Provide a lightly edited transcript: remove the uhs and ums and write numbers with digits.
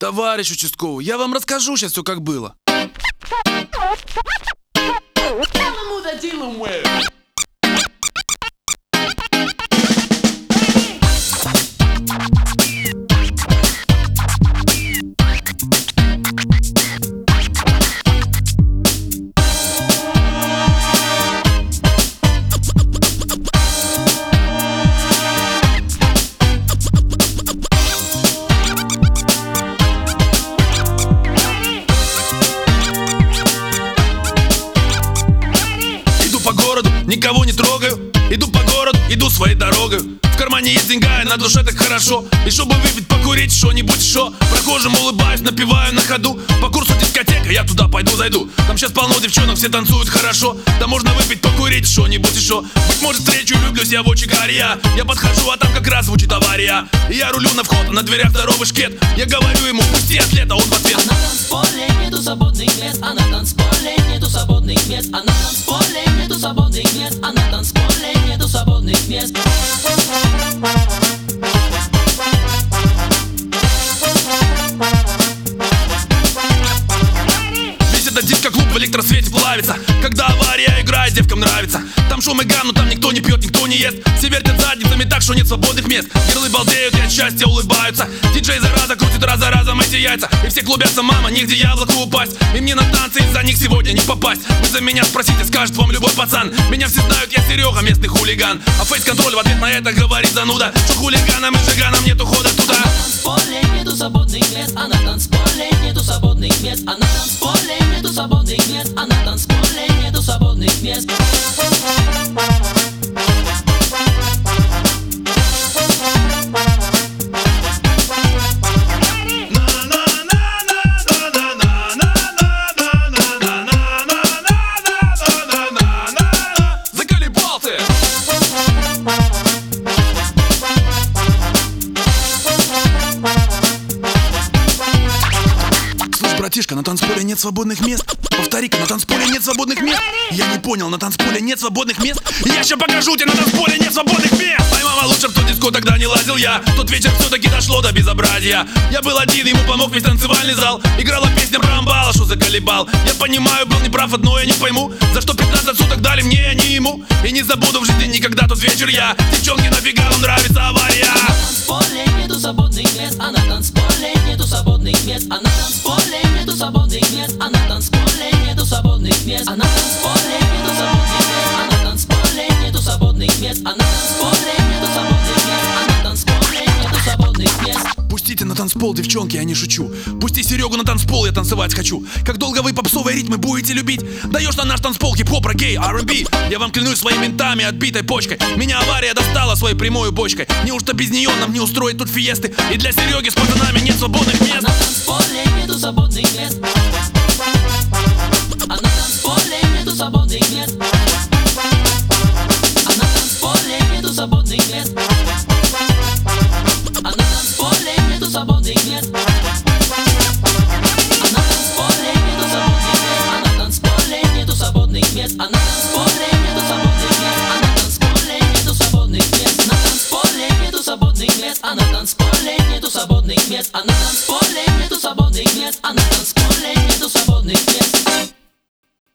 Товарищ участковый, я вам расскажу сейчас все как было. Никого не трогаю, иду по городу, иду своей дорогой. В кармане есть деньга, и на душе так хорошо. И чтобы выпить, покурить, что-нибудь еще. Прохожим улыбаюсь, напиваю на ходу. По курсу дискотека, я туда пойду, зайду. Там сейчас полно девчонок, все танцуют хорошо. Да можно выпить, покурить, что-нибудь еще. Быть может встречу, влюблюсь я в очегаре. Я подхожу, а там как раз звучит авария. И я рулю на вход, а на дверях здоровый шкет. Я говорю ему, пусти атлета, он в ответ: а на танцполе нету свободных мест, а на танцполе нету свободных мест, а на танцполе нету свободных мест, а на танцполе нету свободных мест. Весь этот диско-клуб в электросвете плавится. Когда авария играет, девкам нравится. Там шум и гам, но там никто не пьет, никто не ест. Все вертят задницами так, что нет свободных мест. Герлы балдеют и от счастья улыбаются. Диджей зараза крутит раз за разом эти яйца. И все клубятся, мама, негде яблоку упасть. И мне на танцы из-за них сегодня не попасть. Вы за меня спросите, скажет вам любой пацан. Меня все знают, я Серега, местный хулиган. А фейс-контроль в ответ на это говорит зануда, что хулиганам и жиганам нету хода туда. А на танцполе нету свободных мест, а на танцполе нету свободных мест, а на танцполе нету свободных мест, а на танцполе нету свободных мест. Братишка, на танцполе нет свободных мест. Повтори-ка, на танцполе нет свободных мест. Я не понял, на танцполе нет свободных мест. Я ща покажу тебе, на танцполе нет свободных мест. Моя мама лучше в ту диско тогда не лазил я. Тот вечер все-таки дошло до безобразия. Я был один, ему помог весь танцевальный зал. Играла песня про амбала, что заколебал. Я понимаю, был неправ, одно я не пойму. За что 15 суток дали мне, а не ему. И не забуду в жизни никогда тот вечер я. Девчонки, нафига вам нравится авария? А на танцполе нету свободных мест, а на танцполе нету свободных мест, а на танцполе нету свободных мест, а на танцполе нету свободных мест, а на танцполе нету свободных мест, а на танцполе нету свободных мест, а на танцполе нету свободных мест, а на танцполе нету свободных мест. Пустите на танцпол, девчонки, я не шучу. Пусти Серегу на танцпол, я танцевать хочу. Как долго вы попсовые ритмы будете любить? Даешь на наш танцпол хип-хоп, реггей, R&B. Я вам клянусь своими ментами, отбитой почкой. Меня авария достала своей прямой бочкой. Неужто без нее нам не устроить тут фиесты? И для Сереги с пацанами нет свободных мест. А на танцполе нету свободных мест.